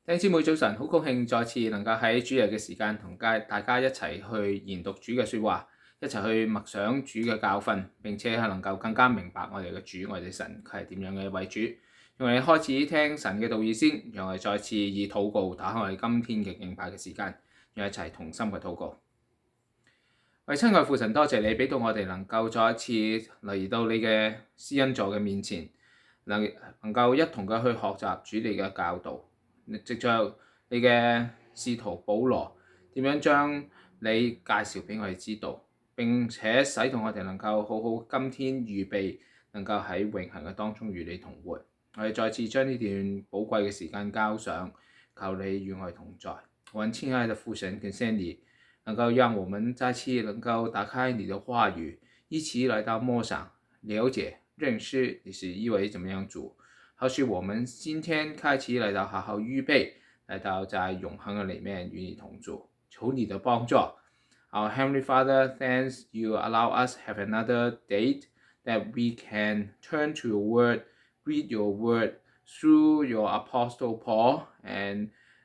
弟兄姊妹早晨，好高興再次能夠喺主日嘅時間同大家一齊去研讀主嘅説話，一齊去默想主嘅教訓，並且係能夠更加明白我哋嘅主，我哋神佢係點樣嘅一位主。讓我哋開始聽神嘅道義先，讓我哋再次以禱告打開我哋今天嘅敬拜嘅時間，讓我哋一齊同心嘅禱告。為親愛父神，多謝你俾到我哋能夠再一次嚟到你嘅施恩座嘅面前，能夠一同嘅去學習主你嘅教導。藉著你嘅使徒保羅點樣將你介紹俾我哋知道，並且使到我哋能夠好好今天預備，能夠喺永恆嘅當中與你同活。我哋再次將呢段寶貴嘅時間交上，求你與我哋同在。我們親愛的父神，感謝你能夠讓我們再次能夠打開你的話語，一起來到默想、了解、認識你是一位怎麼樣主。好使我們今天開始來到好好預備，來到在永恆嘅裡面與你同住，求你的幫助。Our Heavenly Father, thanks you allow us have another date that we can turn to your word, read your word through your Apostle Paul, and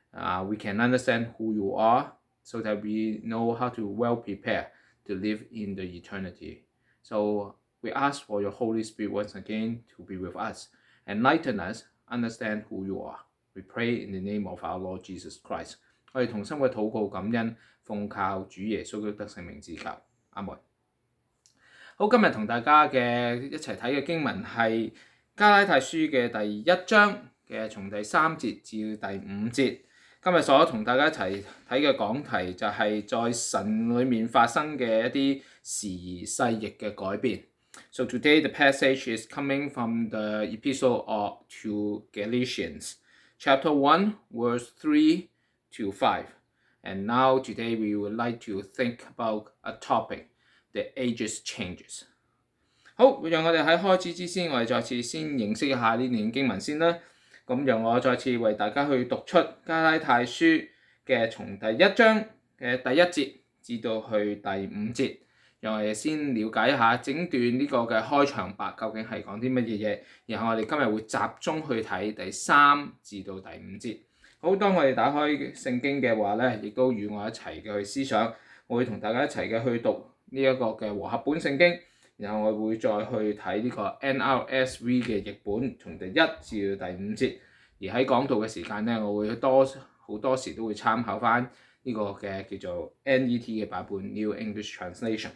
we can understand who you are so that we know how to well prepare to live in the eternity. So we ask for your Holy Spirit once again to be with us.Enlighten us, understand who you are. We pray in the name of our Lord Jesus Christ. 我哋同心嘅禱告感恩，奉靠主耶穌基督得勝名字求，阿門。好，今日同大家嘅一齊睇嘅經文係加拉太書嘅第1章嘅從第3節至第5節。今日所同大家一齊睇嘅講題就係在神裡面發生嘅一啲時移世易嘅改變。So today the passage is coming from the epistle to Galatians, chapter 1, verse 3 to 5. And now today we would like to think about a topic, the ages changes. 好，讓我哋喺開始之前，我哋再次先認識一下呢段經文先啦。咁讓我再次為大家去讀出加拉太書嘅從第1章嘅第1節至到去第5節。讓我哋先了解一下整段呢個嘅開場白究竟係講啲乜嘢嘢，然後我哋今日會集中去睇第3至到第5節。好，當我哋打開聖經嘅話咧，亦都與我一齊嘅去思想，我會同大家一齊嘅去讀呢一個嘅和合本聖經，然後我會再去睇呢個 NRSV 嘅譯本，從第1至到第5節。而喺講道嘅時間咧，我會好多時都會參考翻呢個嘅叫做 NET 嘅版本 New English Translation。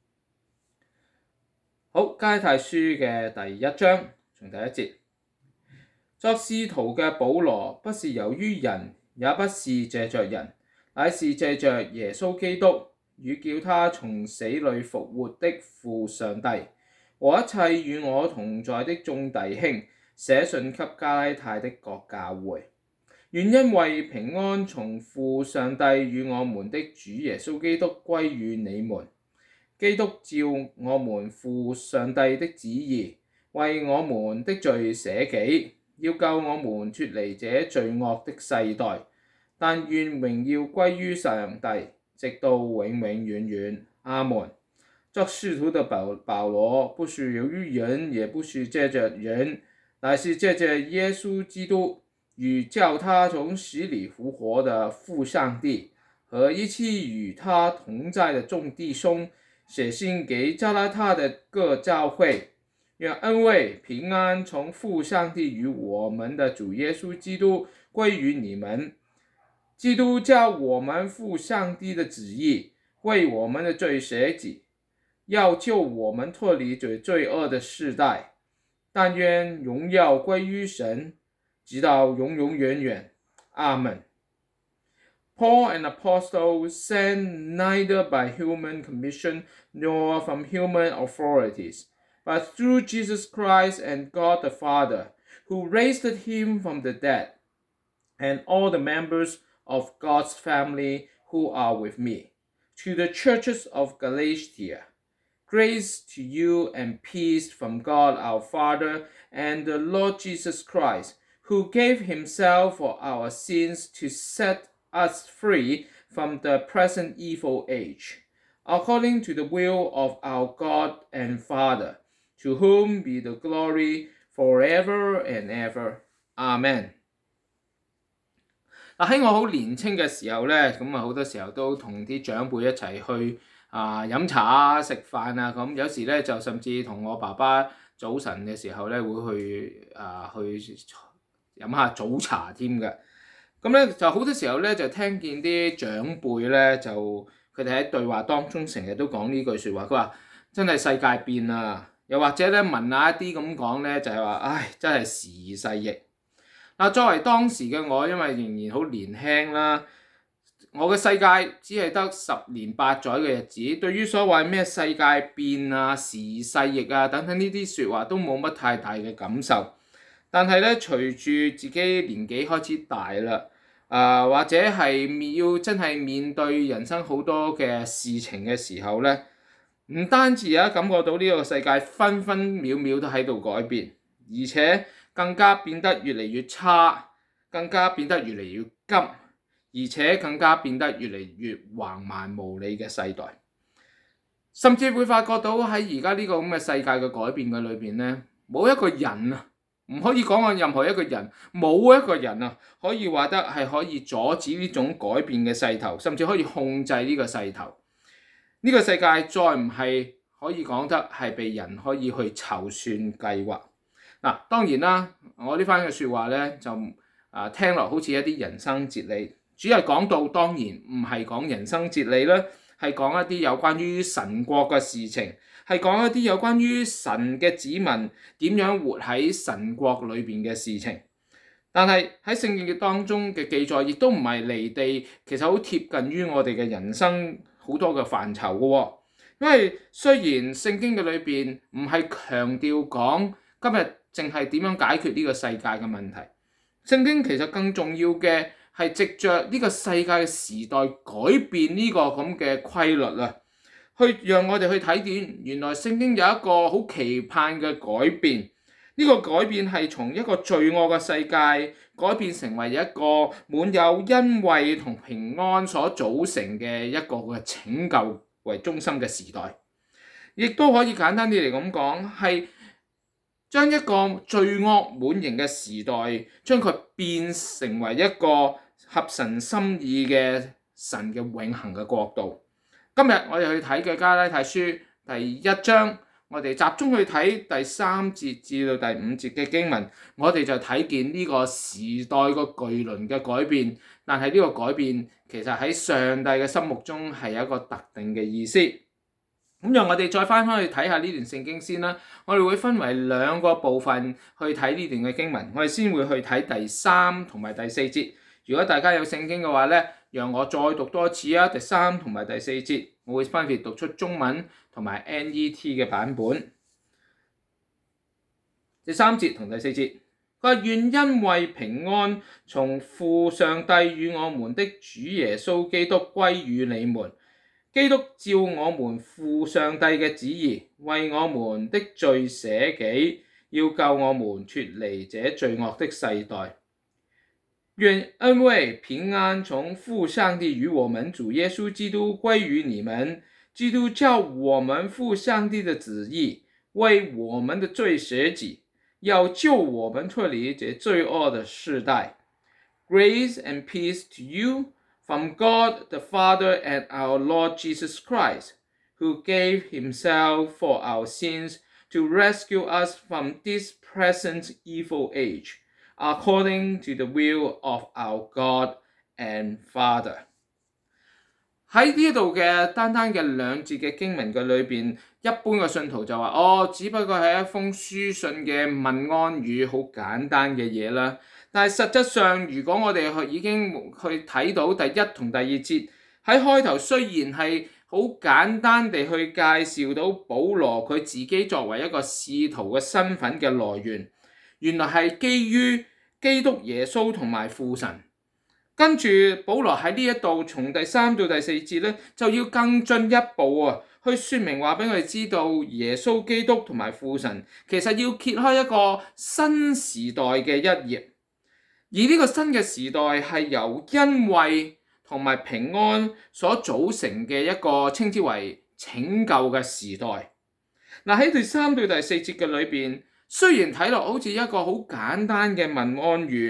好，加拉太書嘅第1章從第1節，作使徒嘅保羅不是由於人，也不是借着人，乃是借着耶穌基督與叫他從死裡復活的父上帝和一切與我同在的眾弟兄，寫信給加拉太的各教會，願因為平安從父上帝與我們的主耶穌基督歸於你們。基督照我們父上帝的旨意，為我們的罪捨己，要救我們脫離這罪惡的世代。但願榮耀歸於上帝，直到永永遠遠。阿門。作使徒的保羅不是由於人，也不是借着人，乃是借着耶穌基督與叫他從死裡復活的父上帝和一起與他同在的眾弟兄，寫信給加拉太的各教會，願恩惠平安從父上帝與我們的主耶穌基督歸於你們。基督照我們父上帝的旨意，為我們的罪捨己，要救我們脫離這罪惡的世代。但願榮耀歸於神，直到永永遠遠。阿門。Paul, an apostle, sent neither by human commission nor from human authorities, but through Jesus Christ and God the Father, who raised him from the dead, and all the members of God's family who are with me, to the churches of Galatia. Grace to you and peace from God our Father and the Lord Jesus Christ, who gave himself for our sins to set us free from the present evil age, according to the will of our God and Father, to whom be the glory forever and ever. Amen. 嗱，喺我好年青嘅時候咧，咁啊好多時候都同啲長輩一齊去飲茶啊、食飯啊，咁有時咧就甚至同我爸爸早晨嘅時候咧會去飲下早茶添嘅。咁咧就好多時候咧就聽見啲長輩咧就佢哋喺對話當中成日都講呢句説話，佢話真係世界變啦，又或者咧問下一啲咁講咧就係話，唉，真係時移世易。嗱，作為當時嘅我，因為仍然好年輕啦，我嘅世界只係得10年8載嘅日子，對於所謂咩世界變啊、時移世易啊等等呢啲説話都冇乜太大嘅感受。但係咧，隨住自己年紀開始大啦，或者係要真係面對人生好多嘅事情嘅時候咧，唔單止感覺到呢個世界分分秒秒都喺度改變，而且更加變得越嚟越差，更加變得越嚟越急，而且更加變得越嚟越橫蠻無理嘅世代，甚至會發覺到喺而家呢個咁嘅世界嘅改變嘅裏邊咧，冇一個人啊，唔可以講話任何一個人，冇一個人啊可以話得係可以阻止呢種改變嘅勢頭，甚至可以控制呢個勢頭。呢個世界再唔係可以講得係被人可以去籌算計劃。嗱，當然啦，我呢番嘅説話咧就聽落好似一啲人生哲理，主要係講到當然唔係講人生哲理啦，係講一啲有關於神國嘅事情，係講一啲有關於神嘅子民點樣活喺神國裏邊嘅事情。但係喺聖經嘅當中嘅記載，亦都唔係離地，其實好貼近於我哋嘅人生好多嘅範疇嘅喎。因為雖然聖經嘅裏邊唔係強調講今日淨係點樣解決呢個世界嘅問題，聖經其實更重要嘅係藉着呢個世界嘅時代改變呢個咁嘅規律啊，去讓我哋去睇見原來聖經有一個好期盼嘅改變。呢個改變係從一個罪惡嘅世界改變成為一個滿有恩惠同平安所組成嘅一個嘅拯救為中心嘅時代，亦都可以簡單啲嚟咁講，係將一個罪惡滿盈嘅時代，將佢變成為一個合神心意嘅神嘅永恆嘅國度。今日我哋去睇嘅加拉太書第1章，我哋集中去睇第3節至到第5節嘅經文，我哋就睇見呢個時代個巨輪嘅改變。但係呢個改變其實喺上帝嘅心目中係有一個特定嘅意思。咁讓我哋再翻去睇下呢段聖經先啦。我哋會分為2個部分去睇呢段嘅經文。我哋先會去睇第3同埋第4節。如果大家有聖經嘅話咧，讓我再讀多次啊！第3同埋第4節，我會分別讀出中文同埋 NET 嘅版本。第3節同第4節，佢話願恩惠平安從父上帝與我們的主耶穌基督歸於你們。基督照我們父上帝嘅旨意，為我們的罪捨己，要救我們脫離這罪惡的世代。願恩惠平安從父上帝與我們主耶穌基督歸於你們。基督照我們父上帝的旨意，為我們的罪捨己，要救我們脫離這罪惡的世代。Grace and peace to you from God the Father and our Lord Jesus Christ, who gave himself for our sins to rescue us from this present evil age, according to the will of our God and Father。 喺呢度嘅單嘅2節嘅經文嘅裏邊，一般嘅信徒就話只不過係一封書信嘅問安語，好簡單嘅嘢啦。但係實質上，如果我哋已經去睇到第1同第2節，喺開頭雖然係好簡單地去介紹到保羅佢自己作為一個使徒嘅身份嘅來源，原來係基於基督耶穌同埋父神。跟住保羅喺呢一度從第3到第4節咧，就要更進一步去説明話俾我哋知道耶穌基督同埋父神其實要揭開一個新時代嘅一頁。而呢個新嘅時代係由恩惠同埋平安所組成嘅一個稱之為拯救嘅時代。喺第3到第4節嘅裏邊，雖然睇落好似一個好簡單嘅問安語，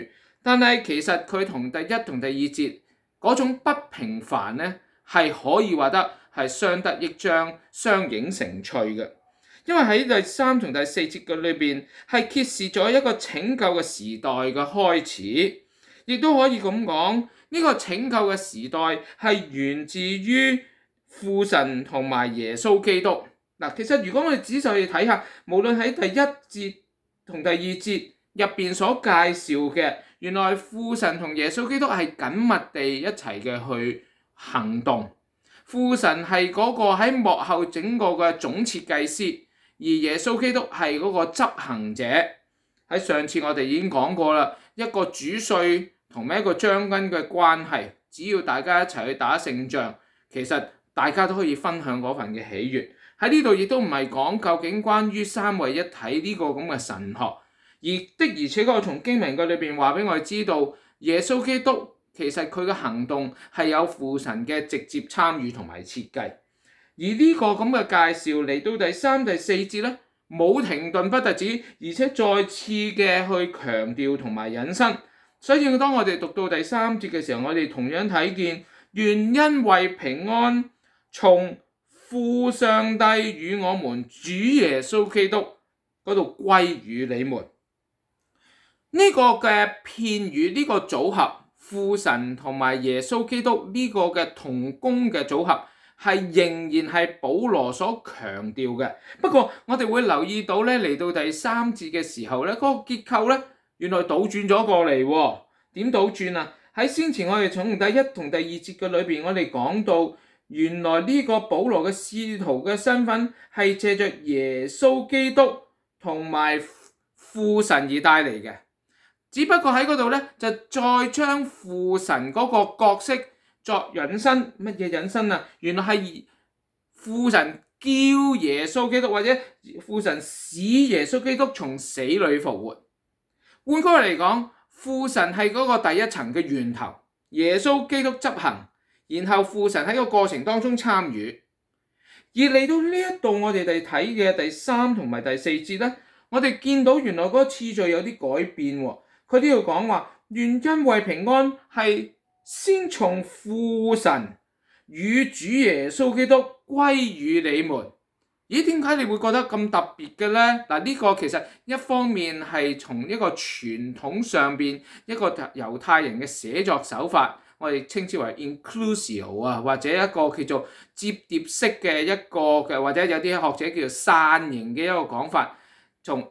但係其實佢同第一同第二節嗰種不平凡咧，係可以話得係相得益彰、相映成趣嘅。因為喺第三同第四節嘅裏邊係揭示咗一個拯救嘅時代嘅開始，亦都可以咁講，呢個拯救嘅時代係源自於父神同埋耶穌基督。嗱，其實如果我哋仔細去睇下，無論喺第一節同第二節入邊所介紹嘅，原來父神同耶穌基督係緊密地一齊嘅去行動。父神係嗰個喺幕後整個嘅總設計師，而耶穌基督係嗰個執行者。喺上次我哋已經講過啦，一個主帥同埋一個將軍嘅關係，只要大家一齊去打勝仗，其實大家都可以分享嗰份嘅喜悅。喺呢度亦都唔係講究竟關於三位一體呢個咁嘅神學，而且確從經文嘅裏邊話俾我哋知道，耶穌基督其實佢嘅行動係有父神嘅直接參與同埋設計。而呢個咁嘅介紹嚟到第三、第四節咧，冇停頓不特止，而且再次嘅去強調同埋引申。所以當我哋讀到第三節嘅時候，我哋同樣睇見願恩惠平安從父上帝與我們主耶穌基督嗰度歸於你們。呢個嘅片語，呢個組合，父神同埋耶穌基督呢個嘅同工嘅組合，係仍然係保羅所強調嘅。不過我哋會留意到咧，嚟到第三節嘅時候咧，嗰個結構咧原來倒轉咗過嚟喎。點倒轉啊？喺先前我哋從第一同第二節嘅裏邊，我哋講到原來呢個保羅嘅使徒嘅身份係借着耶穌基督同埋父神而帶嚟嘅。只不過喺嗰度咧，就再將父神嗰個角色作引申。乜嘢引申啊？原來係父神叫耶穌基督，或者父神使耶穌基督從死裏復活。換句話嚟講，父神係嗰個第一層嘅源頭，耶穌基督執行，然後父神喺個過程當中參與。而嚟到呢一度，我哋睇嘅第三同埋第四節咧，我哋見到原來嗰個次序有啲改變喎。佢呢度講話，願恩惠平安係先從父神與主耶穌基督歸於你們。咦？點解你會覺得咁特別嘅咧？嗱，呢個其實一方面係從一個傳統上邊一個猶太人嘅寫作手法，我哋稱之為 inclusio 啊，或者一個叫做摺疊式嘅一個嘅，或者有啲學者叫做傘形嘅一個講法，從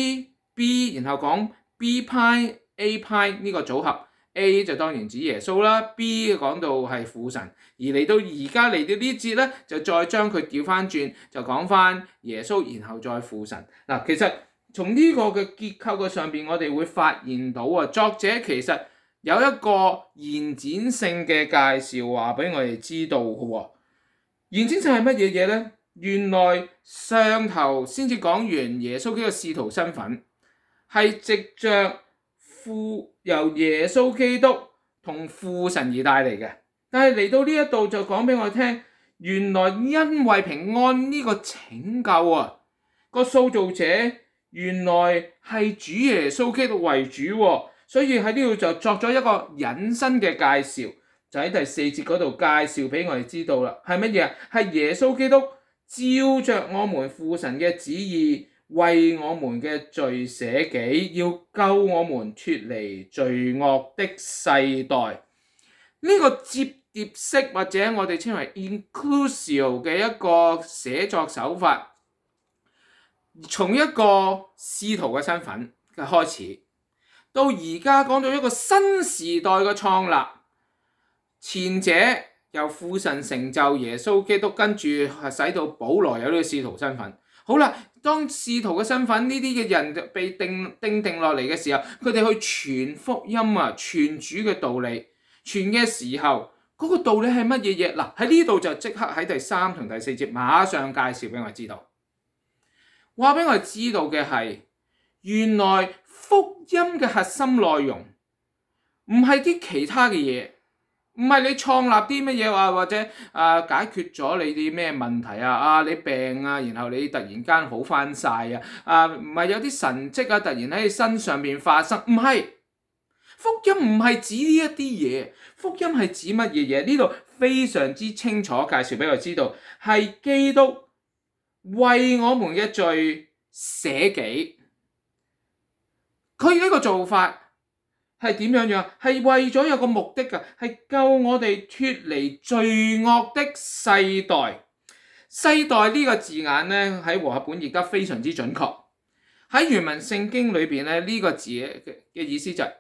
A、B 然後講 B 派 A 派呢個組合。A 就當然指耶穌啦 ，B 講到係父神，而嚟到而家嚟到呢節咧，就再將佢調翻轉，就講翻耶穌，然後再父神。嗱，其實從呢個嘅結構嘅上邊，我哋會發現到啊，作者其實有一個延展性嘅介紹話俾我哋知道嘅喎。延展性係乜嘢嘢咧？原來上頭先至講完耶穌基督使徒身份，係藉着由耶穌基督同父神而帶嚟嘅，但係嚟到呢一度就講俾我聽，原來恩惠平安呢個拯救啊，個塑造者原來係主耶穌基督為主，所以喺呢度就作咗一個引申嘅介紹，就喺第四節嗰度介紹俾我哋知道啦。係乜嘢啊？係耶穌基督照着我們父神嘅旨意，為我們嘅罪捨己，要救我們脫離罪惡的世代。呢個摺疊式或者我哋稱為 inclusio 嘅一個寫作手法，從一個使徒嘅身份嘅開始，到而家講到一個新時代嘅創立。前者由父神成就耶穌基督，跟住使到保羅有呢個使徒身份。好啦，當使徒嘅身份呢啲嘅人被定落嚟嘅時候，佢哋去傳福音啊，傳主嘅道理，傳嘅時候嗰個道理係乜嘢嘢？嗱，喺呢度就即刻喺第三同第四節馬上介紹俾我知道，話俾我知道嘅係，原來福音嘅核心內容唔係啲其他嘅嘢。唔係你創立啲乜嘢話，或者解決咗你啲咩問題啊？你病啊，然後你突然間好翻晒啊！唔係有啲神蹟啊，突然喺你身上面發生，唔係福音唔係指呢一啲嘢，福音係指乜嘢嘢？呢度非常之清楚介紹俾我知道，係基督為我們嘅罪捨己。佢呢個做法係點樣？係為咗有個目的㗎，係救我哋脫離罪惡的世代。世代呢個字眼咧，喺和合本譯得非常之準確。喺原文聖經裏邊咧，呢個字嘅意思就係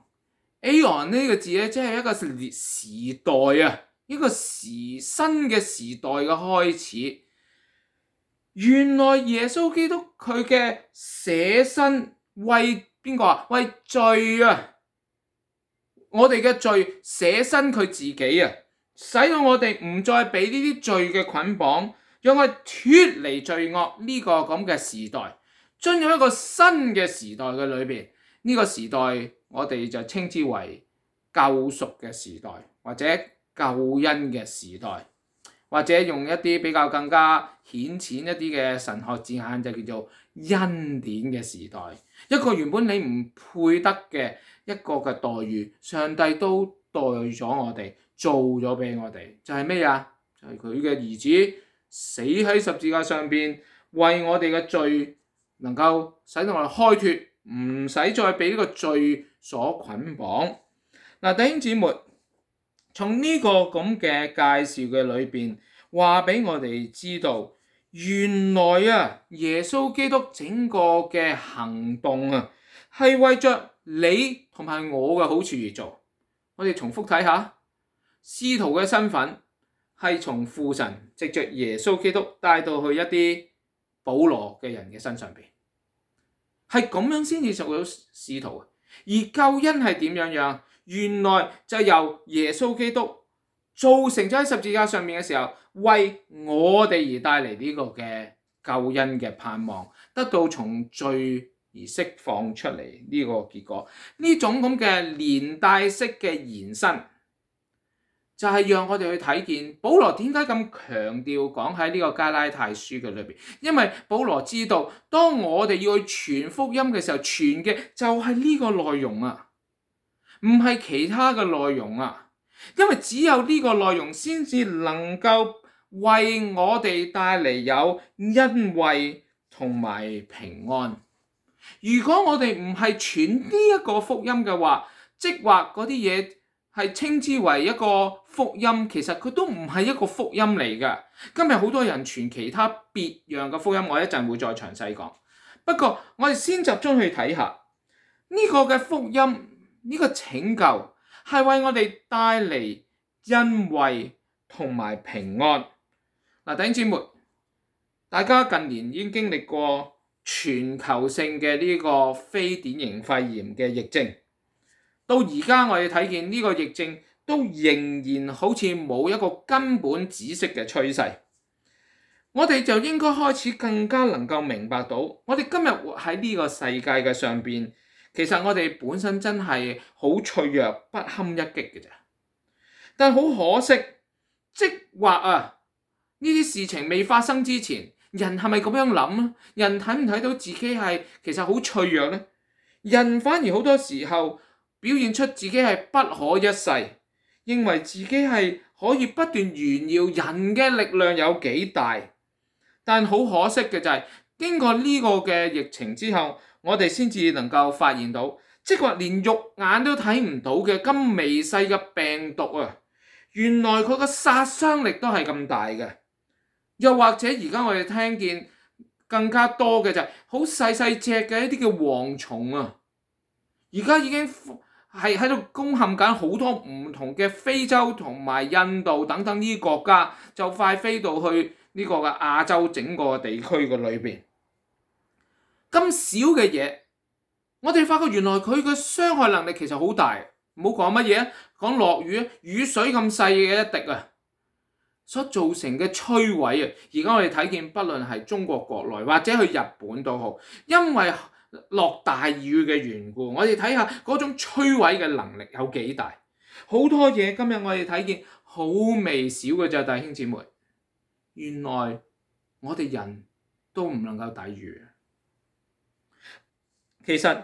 Aeon 呢個字咧，即係一個時代啊，一個新嘅時代嘅開始。原來耶穌基督佢嘅捨身為邊個啊？為罪啊！我哋嘅罪捨身佢自己啊，使到我哋唔再俾呢啲罪嘅捆綁，讓我哋脫離罪惡呢個咁嘅時代，進入一個新嘅時代嘅裏邊。呢個時代我哋就稱之為救贖嘅時代，或者救恩嘅時代，或者用一啲比較更加顯淺一啲嘅神學字眼，就叫做恩典嘅時代。一個原本你唔配得嘅一個嘅待遇，上帝都待咗我哋，做咗俾我哋，就係咩啊？就係佢嘅兒子死喺十字架上邊，為我哋嘅罪能夠使到我哋開脫，唔使再俾呢個罪所捆綁。嗱，弟兄姊妹，從呢個咁嘅介紹嘅裏邊，話俾我哋知道，原來啊，耶穌基督整個嘅行動啊，係為着你同埋我嘅好處而做。我哋重複睇下，使徒嘅身份係從父神藉着耶穌基督帶到去一啲保羅嘅人嘅身上邊，係咁樣先至做到使徒。而救恩係點樣？原來就由耶穌基督造成咗喺十字架上面嘅時候，為我哋而帶嚟呢個嘅救恩嘅盼望，得到從罪而釋放出嚟呢個結果。呢種咁嘅連帶式嘅延伸，就係讓我哋去睇見保羅點解咁強調講喺呢個加拉太書嘅裏邊，因為保羅知道當我哋要去傳福音嘅時候，傳嘅就係呢個內容啊，唔係其他嘅內容啊，因為只有呢個內容先至能夠為我哋帶嚟有恩惠同埋平安。如果我哋唔係傳呢一個福音嘅話，即話嗰啲嘢係稱之為一個福音，其實佢都唔係一個福音嚟㗎。今日好多人傳其他別樣嘅福音，我一陣會再詳細講。不過我哋先集中去睇下呢個嘅福音。呢個拯救係為我哋帶嚟恩惠同埋平安。嗱，弟兄姊妹，大家近年已經經歷過全球性嘅呢個非典型肺炎嘅疫症，到而家我哋睇見呢個疫症都仍然好似冇一個根本止息嘅趨勢。我哋就應該開始更加能夠明白到，我哋今日活喺呢個世界嘅上邊，其實我哋本身真係好脆弱不堪一擊嘅啫。但好可惜，即或啊呢啲事情未發生之前，人係咪咁樣諗啊？人睇唔睇到自己係其實好脆弱呢？人反而好多時候表現出自己係不可一世，認為自己係可以不斷炫耀人嘅力量有幾大。但好可惜嘅就係，經過呢個嘅疫情之後，我哋先至能夠發現到，即係話連肉眼都睇唔到嘅咁微細嘅病毒啊，原來佢個殺傷力都係咁大嘅。又或者而家我哋聽見更加多嘅就係好細細隻嘅一啲嘅蝗蟲啊，而家已經係喺度攻陷緊好多唔同嘅非洲同埋印度等等呢啲國家，就快飛到去呢個嘅亞洲整個地區嘅裏邊。咁少嘅嘢，我哋發覺原來佢嘅傷害能力其實好大。唔好講乜嘢啊，講落雨啊，雨水咁細嘅一滴啊，所造成嘅摧毀啊，而家我哋睇見，不論係中國國內或者去日本都好，因為落大雨嘅緣故，我哋睇下嗰種摧毀嘅能力有幾大。好多嘢今日我哋睇見好微小嘅啫，弟兄姊妹，原來我哋人都唔能夠抵禦。其實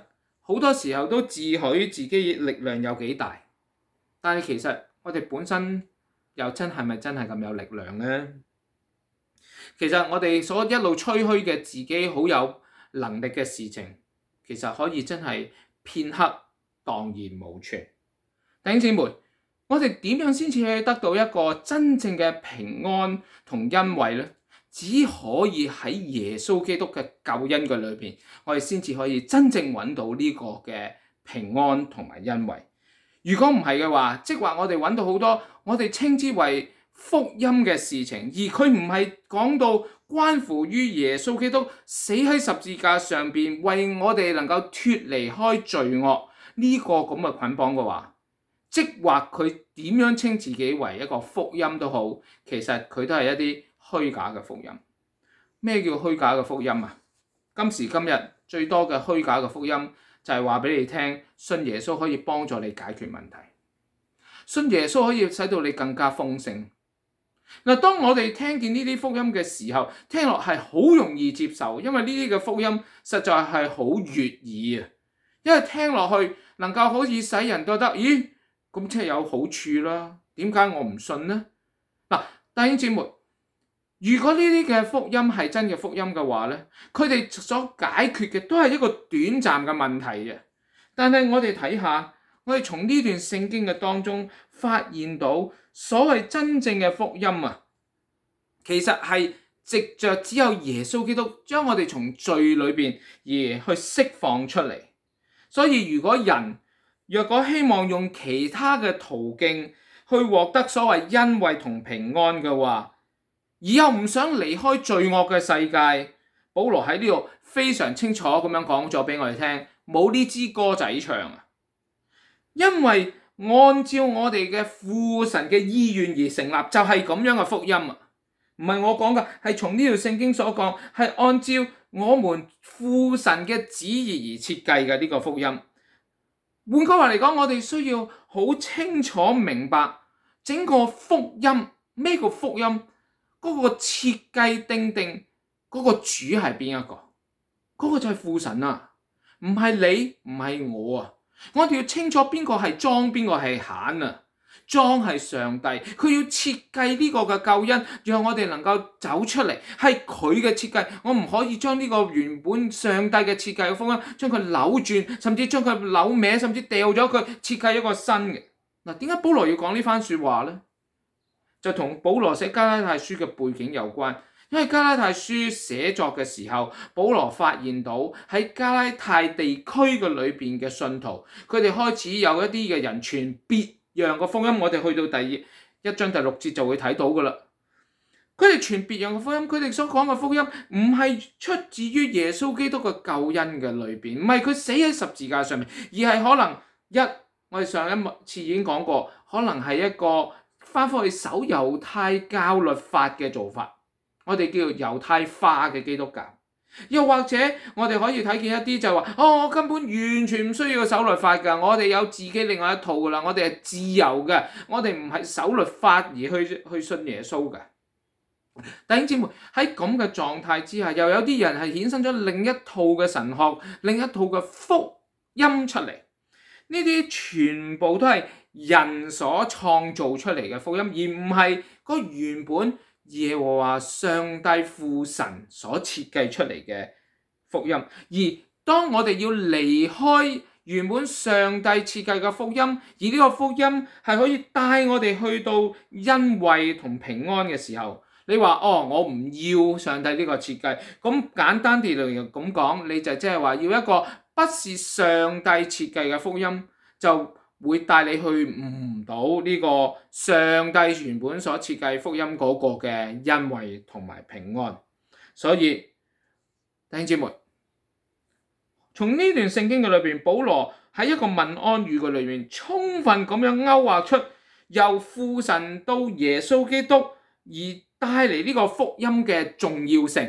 好多時候都自詡自己力量有幾大，但係其實我哋本身又係咪真係咁有力量呢？其實我哋所一路吹噓嘅自己好有能力嘅事情，其實可以真係片刻蕩然無存。弟兄姊妹，我哋點樣先至可以得到一個真正嘅平安同恩惠呢？只可以喺耶穌基督嘅救恩嘅裏邊，我哋先至可以真正揾到呢個嘅平安同埋恩惠。如果唔係嘅話，即係話我哋揾到好多我哋稱之為福音嘅事情，而佢唔係講到關乎於耶穌基督死喺十字架上邊，為我哋能夠脫離開罪惡呢個咁嘅捆綁嘅話，即話佢點樣稱自己為一個福音都好，其實佢都係一啲虛假嘅福音。咩叫虛假嘅福音啊？今時今日最多嘅虛假嘅福音就係話俾你聽，信耶穌可以幫助你解決問題，信耶穌可以使到你更加豐盛。嗱，當我哋聽見呢啲福音嘅時候，聽落係好容易接受，因為呢啲嘅福音實在係好悅耳啊！因為聽落去能夠好似使人覺得，咦，咁即係有好處啦，點解我唔信呢？嗱，弟兄姊妹，如果呢啲嘅福音係真嘅福音嘅話咧，佢哋所解決嘅都係一個短暫嘅問題嘅。但係我哋睇下，我哋從呢段聖經嘅當中發現到，所謂真正嘅福音啊，其實係藉着只有耶穌基督將我哋從罪裏邊而去釋放出嚟。所以如果人若果希望用其他嘅途徑去獲得所謂恩惠同平安嘅話，而又唔想離開罪惡嘅世界，保羅喺呢度非常清楚咁樣講咗俾我哋聽，冇呢支歌仔唱啊！因為按照我哋嘅父神嘅意願而成立，就係咁樣嘅福音啊！唔係我講嘅，係從呢條聖經所講，係按照我們父神嘅旨意而設計嘅呢個福音。換句話嚟講，我哋需要好清楚明白整個福音，咩叫福音？嗰個設計定嗰個主係邊一個？嗰個就係父神啊，唔係你，唔係我啊！我哋要清楚邊個係莊，邊個係閒啊！莊係上帝，佢要設計呢個嘅救恩，讓我哋能夠走出嚟，係佢嘅設計。我唔可以將呢個原本上帝嘅設計嘅福音，將佢扭轉，甚至將佢扭歪，甚至掉咗佢，設計一個新嘅。嗱，點解保羅要講呢番說話呢？就同保羅寫加拉太書嘅背景有關。因為加拉太書寫作嘅時候，保羅發現到喺加拉太地區嘅裏邊嘅信徒，佢哋開始有一啲嘅人傳別樣嘅福音。我哋去到第一章第6節就會睇到噶啦。佢哋傳別樣嘅福音，佢哋所講嘅福音唔係出自於耶穌基督嘅救恩嘅裏邊，唔係佢死喺十字架上面，而係可能我哋上一次已經講過，可能係一個翻返去守猶太教律法嘅做法。我哋叫做猶太化嘅基督教，又或者我哋可以睇見一啲就係話，我根本完全唔需要守律法㗎，我哋有自己另外一套㗎啦，我哋係自由嘅，我哋唔係守律法而去信耶穌嘅。弟兄姊妹，喺咁嘅狀態之下，又有啲人係衍生咗另一套嘅神學，另一套嘅福音出嚟。呢啲全部都係人所創造出嚟嘅福音，而唔係嗰原本耶和華上帝父神所設計出嚟嘅福音。而當我哋要離開原本上帝設計嘅福音，而呢個福音係可以帶我哋去到恩惠同平安嘅時候，你話我唔要上帝呢個設計，咁簡單啲嚟咁講，你就即係話要一個不是上帝設計嘅福音，就會帶你去唔到呢個上帝原本所設計福音嗰個嘅恩惠同埋平安。所以弟兄姊妹，從呢段聖經嘅裏邊，保羅喺一個問安語嘅裏面，充分咁樣勾畫出由父神到耶穌基督而帶嚟呢個福音嘅重要性。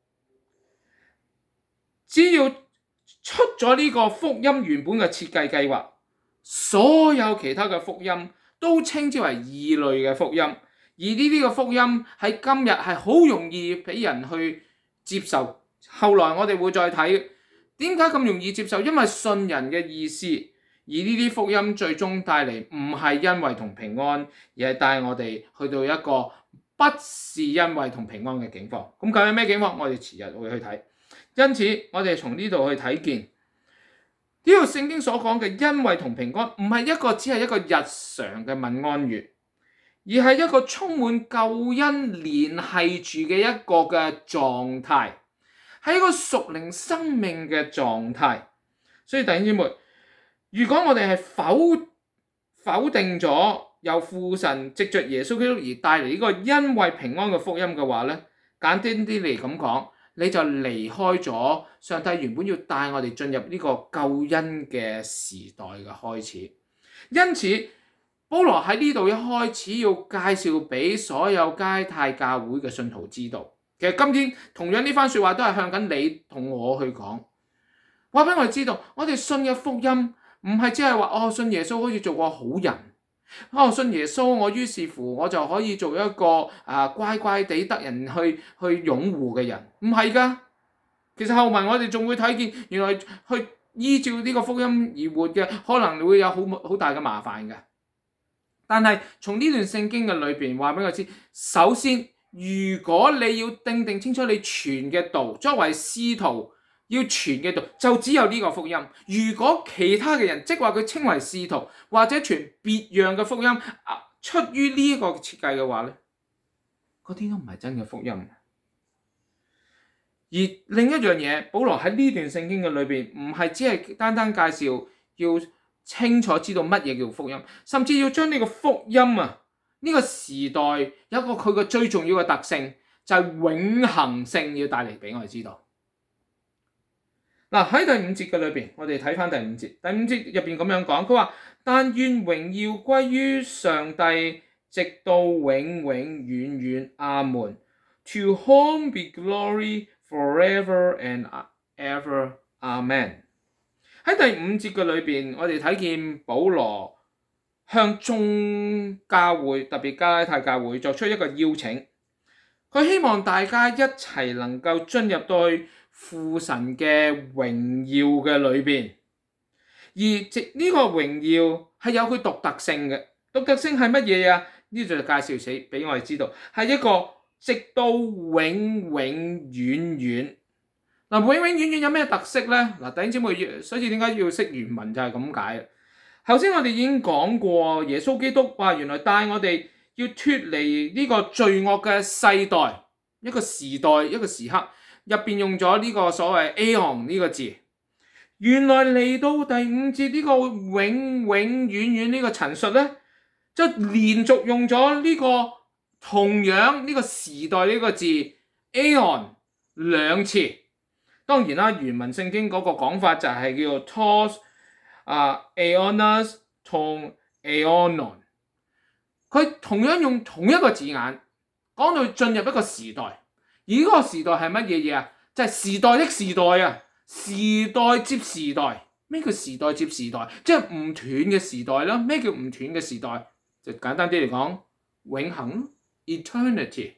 只要出咗呢個福音原本嘅設計計劃，所有其他嘅福音都稱之為異類嘅福音，而呢啲嘅福音喺今日係好容易俾人去接受。後來我哋會再睇點解咁容易接受？因為信人嘅意思，而呢啲福音最終帶嚟唔係恩惠同平安，而係帶我哋去到一個不是恩惠同平安嘅境況。咁究竟咩境況？我哋遲日會去睇。因此，我哋從呢度去睇見呢個聖經所講嘅恩惠同平安，唔係只係一個日常嘅問安語，而係一個充滿救恩聯繫住嘅一個嘅狀態，係一個屬靈生命嘅狀態。所以弟兄姊妹，如果我哋係否定咗由父神藉着耶穌基督而帶嚟呢個恩惠平安嘅福音嘅話咧，簡單啲嚟咁講，你就離開咗上帝原本要帶我哋進入呢個救恩嘅時代嘅開始。因此，保羅喺呢度一開始要介紹俾所有加拉太教會嘅信徒知道，其實今天同樣呢番說話都係向緊你同我去講，話俾我哋知道，我哋信嘅福音唔係只係話信耶穌好似做個好人，信耶穌我於是乎我就可以做一個乖乖地得人去擁護嘅人，唔係噶。其實後文我哋仲會睇見，原來去依照呢個福音而活嘅，可能會有好大嘅麻煩嘅。但係從呢段聖經嘅裏邊話俾我知，首先如果你要定清楚你傳嘅道，作為使徒要傳嘅道，就只有呢個福音。如果其他嘅人即話佢稱為使徒或者傳別樣嘅福音，出於呢一個設計嘅話咧，嗰啲都唔係真嘅福音。而另一樣嘢，保羅喺呢段聖經嘅裏邊，唔係只係單單介紹要清楚知道乜嘢叫福音，甚至要將呢個福音呢個時代有一個佢嘅最重要嘅特性，就係永恆性要帶嚟俾我哋知道。喺第五節嘅裏邊，我哋睇翻第五節。第五節入邊咁樣講，佢話：但願榮耀歸於上帝，直到永永遠遠。阿門。To whom be glory forever and ever. Amen。喺第五節嘅裏邊，我哋睇見保羅向眾教會，特別加拉太教會作出一個邀請，佢希望大家一齊能夠進入到去父神嘅榮耀嘅裏邊，而呢個榮耀係有佢獨特性嘅。獨特性係乜嘢啊？呢度就介紹死俾我哋知道，係一個直到永永遠遠。永永遠遠有咩特色咧？弟兄姊妹，所以點解要識原文就係咁解。頭先我哋已經講過，耶穌基督話原來帶我哋要脫離呢個罪惡嘅世代，一個時代一個時刻入邊用咗呢個所謂 Aeon 呢個字。原來嚟到第五節呢個永永遠遠呢個陳述咧，就連續用咗呢個同樣呢個時代呢個字 Aeon 兩次。當然啦，原文聖經嗰個講法就係叫做 tos aeonas 同 aeonon， 佢同樣用同一個字眼講到進入一個時代，而呢個時代係乜嘢嘢啊？就係時代的時代啊，時代接時代。咩叫時代接時代？即係唔斷嘅時代啦。咩叫唔斷嘅時代？就簡單啲嚟講，永恆 eternity。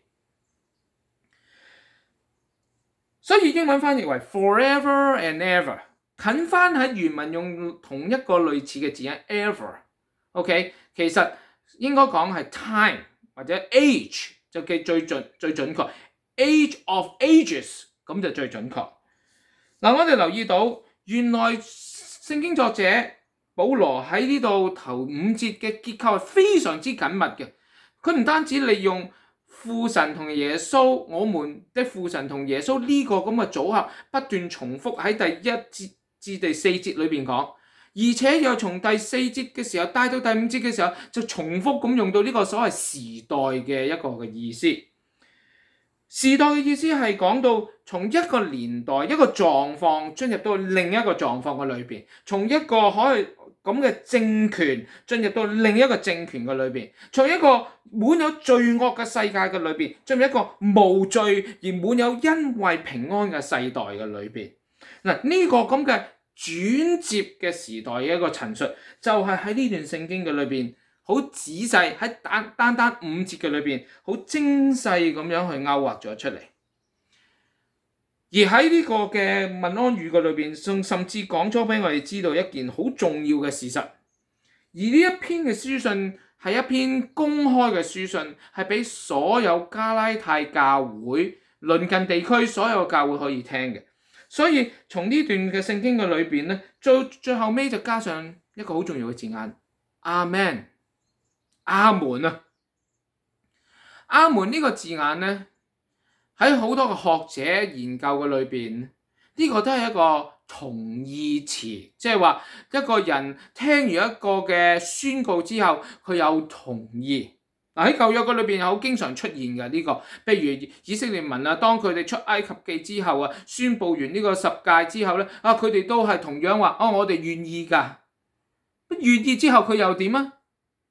所以英文翻譯為 forever and ever， 近翻喺原文用同一個類似嘅字眼 ever。OK， 其實應該講係 time 或者 age 就記最準確 ，age of ages 咁就最準確。我哋留意到原來聖經作者保羅喺呢度頭五節嘅結構係非常之緊密嘅，佢唔單止利用父神同耶穌，我們的父神同耶穌呢個咁嘅組合不斷重複喺第一節至第四節裏邊講，而且又從第四節嘅時候帶到第五節嘅時候就重複咁用到呢個所謂時代嘅一個嘅意思。時代嘅意思係講到從一個年代一個狀況進入到另一個狀況嘅裏邊，從一個可以咁嘅政權進入到另一個政權嘅裏邊，從一個滿有罪惡嘅世界嘅裏邊進入一個無罪而滿有恩惠平安嘅世代嘅裏邊。呢個咁嘅轉接嘅時代嘅一個陳述，就係喺呢段聖經嘅裏邊好仔細喺單五節嘅裏邊好精細咁樣去勾畫咗出嚟。 而喺呢個嘅問安語嘅裏邊，甚至講咗俾我哋知道一件好重要嘅事實。而呢一篇嘅書信係一篇公開嘅書信，係俾所有加拉太教會鄰近地區所有教會可以聽嘅。所以從呢段嘅聖經嘅裏邊咧，最後尾就加上一個好重要嘅字眼，阿們，阿門啊！阿門呢個字眼咧，喺好多個學者研究嘅裏邊，呢個都係一個同義詞，即係話一個人聽完一個嘅宣告之後，佢有同意。喺舊約嘅裏邊有好經常出現嘅呢個，譬如以色列民啊，當佢哋出埃及記之後啊，宣佈完呢個十誡之後咧，佢哋都係同樣話，我哋願意㗎。願意之後佢又點啊？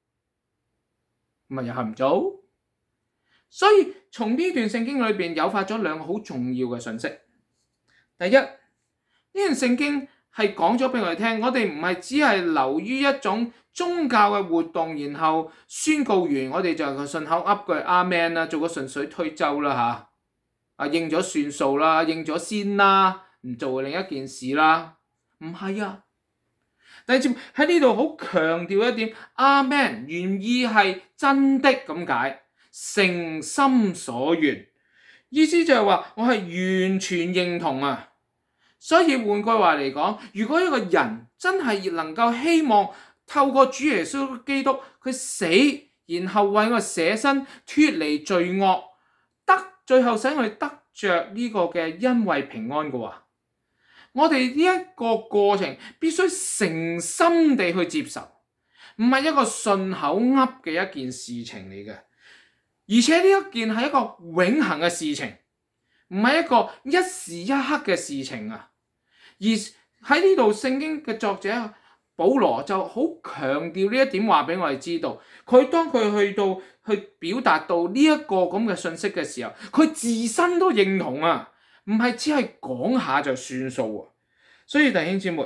咪又係唔做。所以從呢段聖經裏邊誘發咗兩個好重要嘅信息。第一，呢段聖經係講咗俾我哋聽，我哋唔係只係流於一種宗教嘅活動，然後宣告完，我哋就順口噏句阿們啦，做個順水推舟啦嚇，應咗算數啦，應咗先啦，唔做另一件事啦，唔係啊。第二節喺呢度好強調一點，阿們原意係真的咁解，誠心所願，意思就係話我係完全認同啊。所以換句話嚟講，如果一個人真係能夠希望透過主耶穌基督佢死，然後為我捨身脫離罪惡，最後使我哋得着呢個嘅恩惠平安嘅話，我哋呢一個過程必須誠心地去接受，唔係一個順口噏嘅一件事情嚟嘅，而且呢一件係一個永恆嘅事情，唔係一個一時一刻嘅事情啊！而喺呢度聖經嘅作者保羅就好強調呢一點，話俾我哋知道，當佢去表達到呢一個咁嘅信息嘅時候，佢自身都認同啊，唔係只係講下就算數啊！所以弟兄姊妹，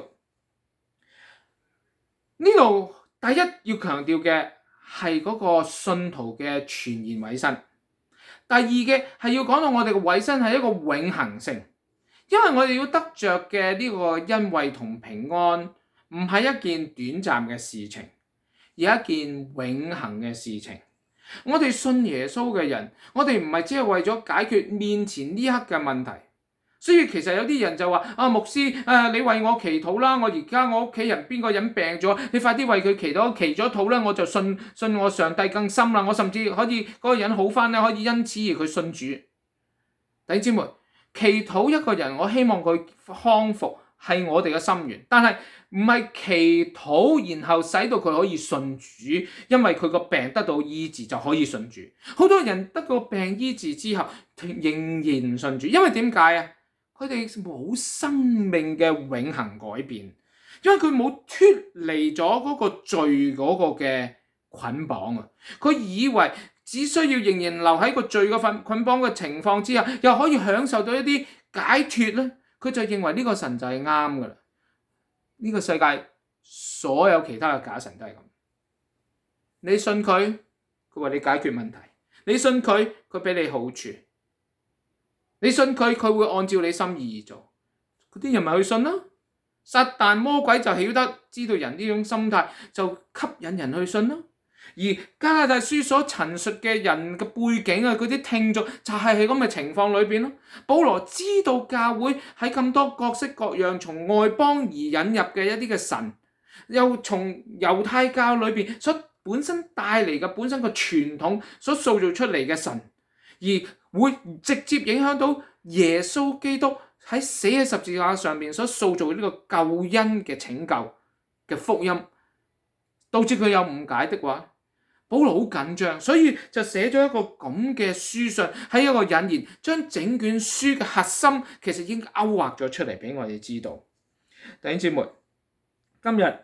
呢度第一要強調嘅係嗰個信徒嘅全然委身，第二嘅係要講到我哋嘅委身係一個永恆性，因為我哋要得着嘅呢個恩惠同平安，唔係一件短暫嘅事情，而係一件永恆嘅事情。我哋信耶穌嘅人，我哋唔係只係為咗解決面前呢刻嘅問題。所以其實有啲人就話，牧師，你為我祈禱啦，我而家我屋企人邊個人病咗，你快啲為佢祈咗禱啦，我就信我上帝更深啦，我甚至可以嗰個人好返咧，可以因此而佢信主。弟兄姊妹，祈禱一個人，我希望佢康復係我哋嘅心願，但係唔係祈禱然後使到佢可以信主，因為佢個病得到醫治就可以信主。好多人得個病醫治之後仍然唔信主，因為點解啊？佢哋冇生命嘅永恆改變，因為佢冇脫離咗嗰個罪嗰個嘅捆綁啊！佢以為只需要仍然留喺個罪嘅捆綁嘅情況之下，又可以享受到一啲解脫咧，佢就認為呢個神就係啱噶啦。呢個世界所有其他嘅假神都係咁，你信佢，佢為你解決問題；你信佢，佢俾你好處。你信佢，佢會按照你心意而做。嗰啲人咪去信咯。撒旦魔鬼就曉得知道人呢種心態，就吸引人去信咯。而加拉太書所陳述嘅人嘅背景啊，嗰啲聽眾就係喺咁嘅情況裏邊咯。保羅知道教會喺咁多各式各樣從外邦而引入嘅一啲嘅神，又從猶太教裏邊所本身帶嚟嘅本身個傳統所塑造出嚟嘅神，而會直接影響到耶穌基督喺死喺十字架上面所塑造呢個救恩嘅拯救嘅福音，導致佢有誤解的話，保羅好緊張，所以就寫咗一個咁嘅書信，喺一個引言，將整卷書嘅核心其實已經勾畫咗出嚟俾我哋知道。弟兄姊妹，今日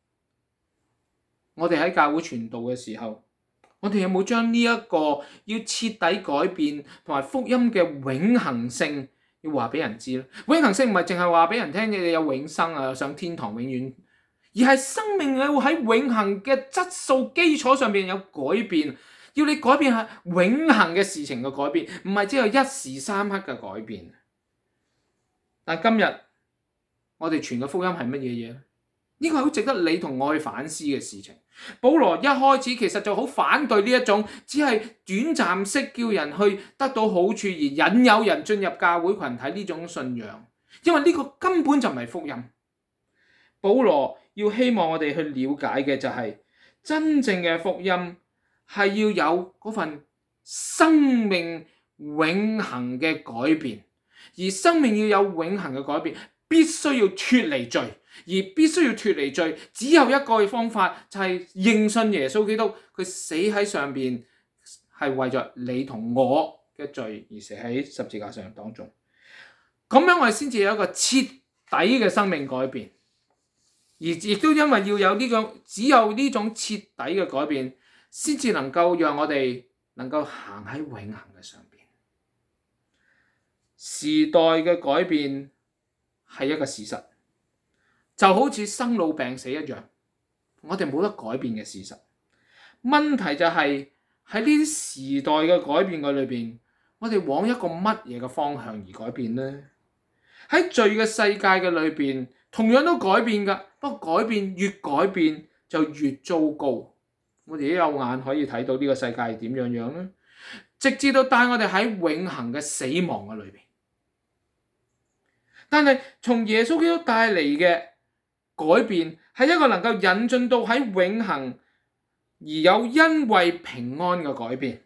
我哋喺教會傳道嘅時候，我哋有冇將呢一個要徹底改變同埋福音嘅永恆性要話俾人知咧？永恆性唔係淨係話俾人聽你有永生啊，上天堂永遠，而係生命會喺永恆嘅質素基礎上邊有改變，要你改變係永恆嘅事情嘅改變，唔係只有一時三刻嘅改變。 但今日我哋傳嘅福音係乜嘢嘢？呢個係好值得你同我去反思嘅事情。保羅一開始其實就好反對呢一種只係短暫式叫人去得到好處而引誘人進入教會群體呢種信仰，因為呢個根本就唔係福音。保羅要希望我哋去了解嘅就係真正嘅福音係要有嗰份生命永恆嘅改變，而生命要有永恆嘅改變，必須要脫離罪，而必須要脫離罪，只有一個嘅方法就係認信耶穌基督，佢死喺上邊係為咗你同我嘅罪而死喺十字架上當中。咁樣我哋先至有一個徹底嘅生命改變，而亦都因為要有呢種只有呢種徹底嘅改變，先至能夠讓我哋能夠行喺永恆嘅上邊。時代嘅改變係一個事實，就好似生老病死一樣，我哋冇得改變嘅事實。問題就係喺呢啲時代嘅改變嘅裏邊，我哋往一個乜嘢嘅方向而改變呢？喺罪嘅世界嘅裏邊，同樣都改變㗎，不過改變越改變就越糟糕。我哋都有眼可以睇到呢個世界係點樣樣咧，直至到帶我哋喺永恆嘅死亡嘅裏邊。但係從耶穌基督帶嚟嘅改變係一個能夠引進到喺永恆而有恩惠平安嘅改變。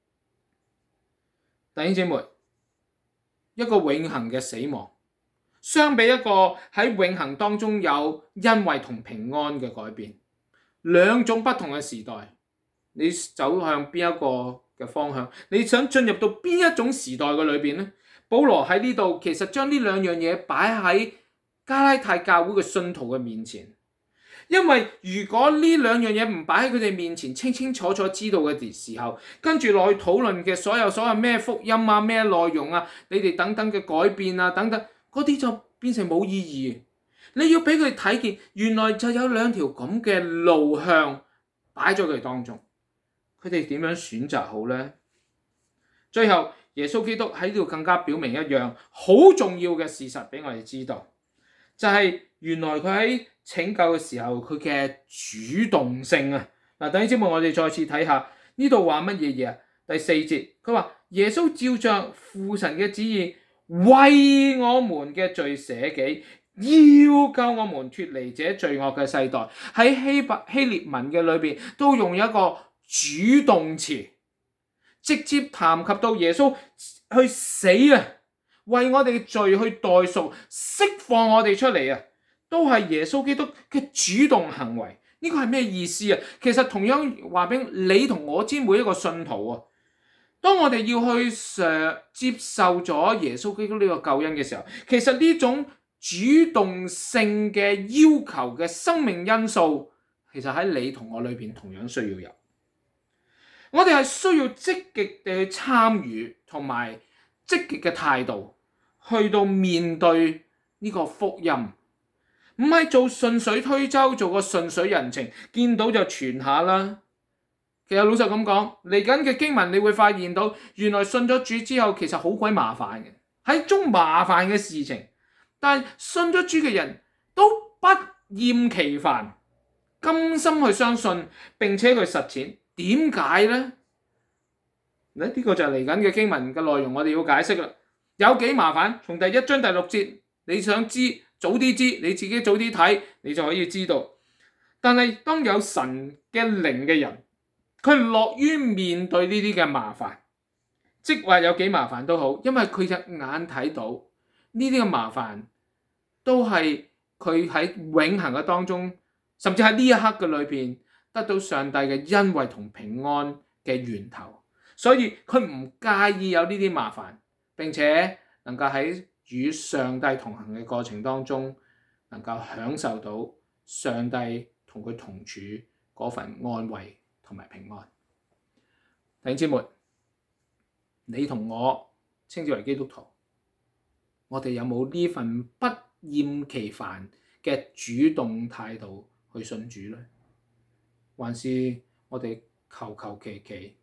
弟兄姊妹，一個永恆嘅死亡相比一個喺永恆當中有恩惠同平安嘅改變，兩種不同嘅時代，你走向邊一個嘅方向？你想進入到邊一種時代嘅裏邊呢？保羅喺呢度其實將呢兩樣嘢擺喺加拉太教會嘅信徒嘅面前，因為如果呢兩樣嘢唔擺喺佢哋面前，清清楚楚知道嘅時候，跟住落去討論嘅所有咩福音啊、咩內容啊、你哋等等嘅改變啊等等，嗰啲就變成冇意義。你要俾佢睇見，原來就有兩條咁嘅路向擺咗佢當中，佢哋點樣選擇好呢？最後耶穌基督喺呢度更加表明一樣好重要嘅事實俾我哋知道，就係原來佢喺拯救嘅時候佢嘅主動性啊！嗱，弟兄姊妹，我哋再次睇下呢度話乜嘢嘢啊？第4節佢話耶穌照着父神嘅旨意為我們嘅罪捨己，要救我們脫離這罪惡嘅世代。喺希臘文嘅裏邊都用一個主動詞，直接談及到耶穌去死啊，為我哋嘅罪去代贖，釋放我哋出嚟啊，都係耶穌基督嘅主動行為。呢個係咩意思啊？其實同樣話俾你同我知，每一個信徒啊，當我哋要去接受咗耶穌基督呢個救恩嘅時候，其實呢種主動性嘅要求嘅生命因素，其實喺你同我裏邊同樣需要有。我哋係需要積極地去參與，同埋積極嘅態度去到面對呢個福音，唔係做順水推舟，做個順水人情，見到就傳下啦。其實老實咁講，嚟緊嘅經文你會發現到，原來信咗主之後其實好鬼麻煩嘅，係一種麻煩嘅事情。但係信咗主嘅人都不厭其煩，甘心去相信並且去實踐。點解呢？呢個就係嚟緊嘅經文嘅內容，我哋要解釋啦。有幾麻煩？從第1章第6節，你想知早啲知，你自己早啲睇，你就可以知道。但係當有神嘅靈嘅人，佢樂於面對呢啲嘅麻煩，即話有幾麻煩都好，因為佢隻眼睇到呢啲嘅麻煩都係佢喺永恆嘅當中，甚至喺呢一刻嘅裏邊得到上帝嘅恩惠同平安嘅源頭，所以佢唔介意有呢啲麻煩，並且能夠喺與上帝同行嘅過程當中，能夠享受到上帝同佢同處嗰份安慰同埋平安。弟兄姊妹，你同我稱之為基督徒，我哋有冇呢份不厭其煩嘅主動態度去信主呢？還是我哋求求其其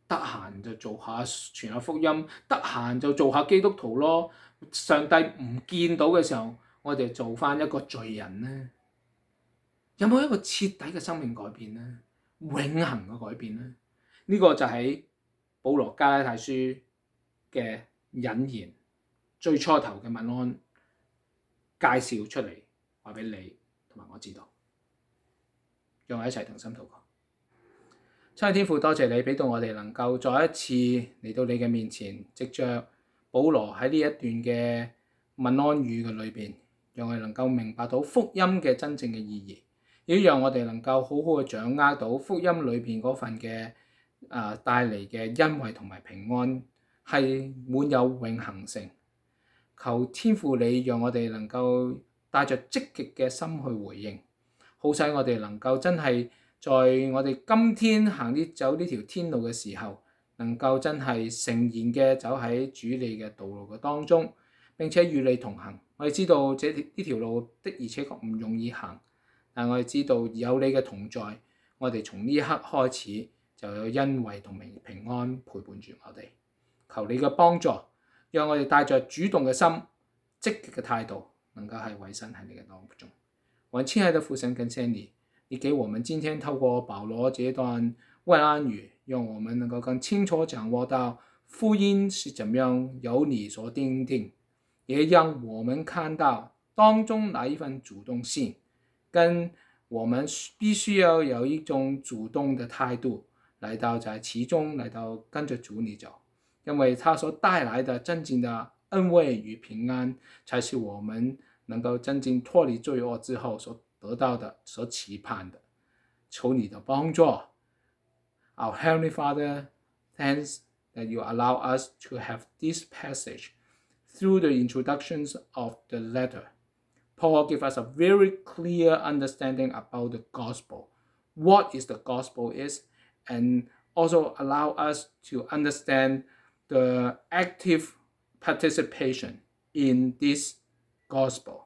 得閒就做下傳下福音，得閒就做下基督徒咯。上帝唔見到嘅時候，我哋做翻一個罪人呢？有冇一個徹底嘅生命改變呢？永恆嘅改變呢？呢個就係保羅加拉太書嘅引言最初頭嘅問安介紹出嚟，話俾你同埋我知道。讓我一齊同心禱告。親愛天父，多謝你俾到我哋能夠再一次嚟到你嘅面前，藉着保羅喺呢一段嘅問安語嘅裏邊，讓我哋能夠明白到福音嘅真正嘅意義，亦讓我哋能夠好好嘅掌握到福音裏邊嗰份嘅帶嚟嘅恩惠同埋平安係滿有永恆性。求天父你讓我哋能夠帶着積極嘅心去回應，好使我哋能夠真係在我哋今天走呢條天路嘅時候，能夠真係誠然嘅走喺主你嘅道路嘅當中，並且與你同行。我哋知道呢條路的而且確唔容易行，但我哋知道有你嘅同在，我哋從呢一刻開始就有恩惠同平安陪伴住我哋。求你嘅幫助，讓我哋帶着主動嘅心、積極嘅態度，能夠係委身喺你嘅當中。我親愛的父神，感謝你，你給我們今天透過保羅這段問安語，讓我們能夠更清楚掌握到福音是怎樣由你所訂定，也讓我們看到當中那一份主動性，跟我們必須要有一種主動的態度來到在其中來到跟着主你走，因為他所帶來的真正的恩惠與平安，才是我們能夠真正脫離罪惡之後所得到的、所期盼的。求你的幫助。Our Heavenly Father, thanks that you allow us to have this passage through the introductions of the letter. Paul gives us a very clear understanding about the gospel, what is the gospel is, and also allow us to understand the active participation in this gospel.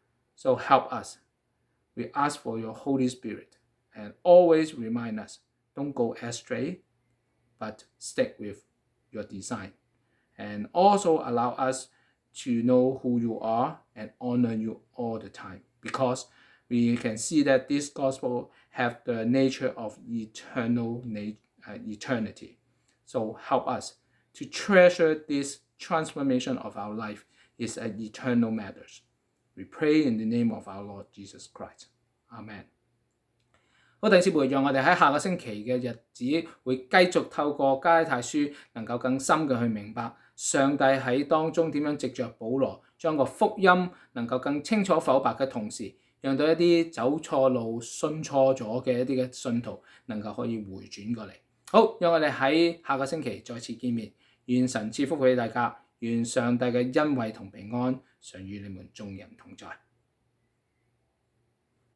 So help us. We ask for your Holy Spirit and always remind us, don't go astray, but stick with your design. And also allow us to know who you are and honor you all the time, because we can see that this gospel have the nature of eternity. So help us to treasure this transformation of our life is an eternal matters. We pray in the name of our Lord Jesus Christ. Amen. 好，弟兄姊妹，讓我哋喺下個星期嘅日子會繼續透過加拉太書，能夠更深嘅去明白上帝喺當中點樣藉着保羅將個福音能夠更清楚剖白嘅同時，讓到一啲走錯路、信錯咗嘅一啲嘅信徒能夠可以回轉過嚟。好，讓我哋喺下個星期再次見面。願神賜福俾大家，願上帝嘅恩惠同平安常與你們眾人同在。